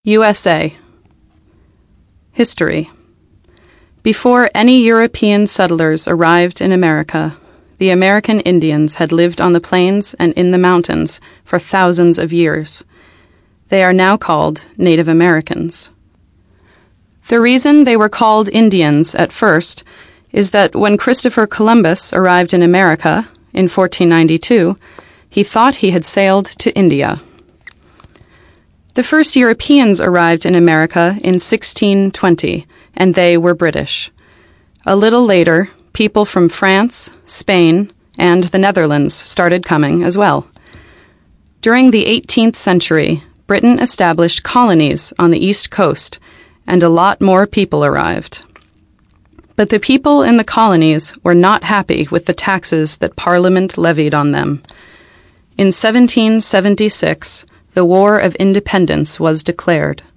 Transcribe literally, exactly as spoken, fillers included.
U S A. History. Before any European settlers arrived in America, the American Indians had lived on the plains and in the mountains for thousands of years. They are now called Native Americans. The reason they were called Indians at first is that when Christopher Columbus arrived in America in fourteen ninety-two, he thought he had sailed to India. The first Europeans arrived in America in sixteen twenty, and they were British. A little later, people from France, Spain, and the Netherlands started coming as well. During the eighteenth century, Britain established colonies on the East Coast, and a lot more people arrived. But the people in the colonies were not happy with the taxes that Parliament levied on them. In seventeen seventy-six, the War of Independence was declared.